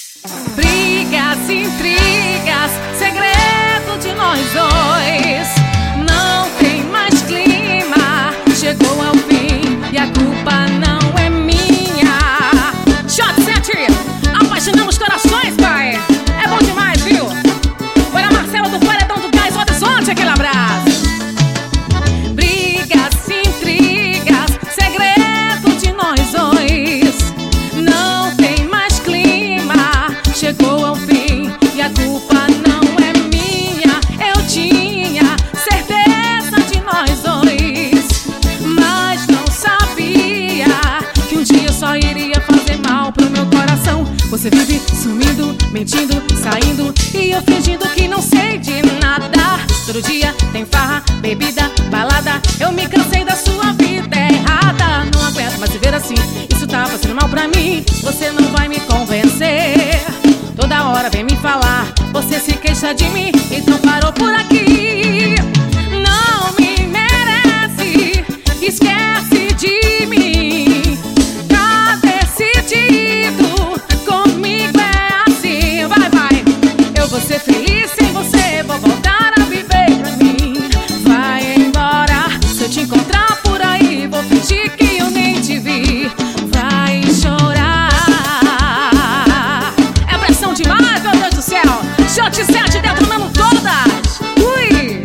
Brigas, intrigas, segredo de nós dois. Não tem mais clima, chegou ao fim e a culpa não é minha. Shot 7, apaixonamos corações, pai. É bom demais, viu? Foi a Marcela do Paredão do Gás Horizonte, aquele abraço. Brigas, intrigas, segredo de nós dois. Não tem mais clima, chegou ao fim e a culpa não é minha. Eu tinha certeza de nós dois, mas não sabia que um dia eu só iria fazer mal pro meu coração. Você vive sumindo, mentindo, saindo e eu fingindo que não sei de nada. Todo dia tem farra, bebida, balada. Eu me cansei da sua vida errada. Não aguento mais viver assim, isso tá fazendo mal pra mim. Você não vai me convencer. Toda hora vem me falar, você se queixa de mim, então parou por aqui. Não me merece, esquece de mim. Tá decidido, comigo é assim. Vai, vai, eu vou ser feliz sem você, vou voltar a viver pra mim. Vai embora, se eu te encontrar por aí, vou fingir que eu nem te vi. Vai chorar. É pressão demais, meu Deus do céu. Shot 7 detonando todas. Ui!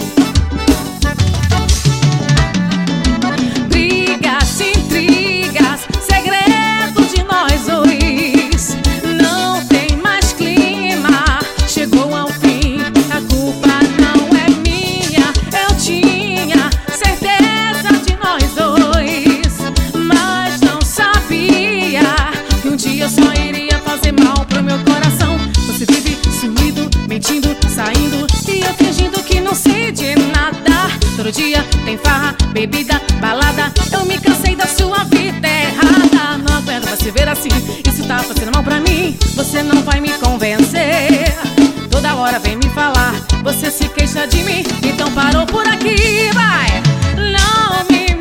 Brigas, intrigas, segredo de nós dois. Não tem mais clima, chegou ao fim, a culpa não é minha. Eu tinha certeza de nós dois, mas não sabia que um dia eu só iria fazer mal pro meu coração. Você vive sumido, mentindo, saindo e eu fingindo que não sei de nada. Todo dia tem farra, bebida, balada. Eu me cansei da sua vida errada. Não aguento mais se ver assim, isso tá fazendo mal pra mim. Você não vai me convencer. Toda hora vem me falar, você se queixa de mim, então parou por aqui, vai. Não me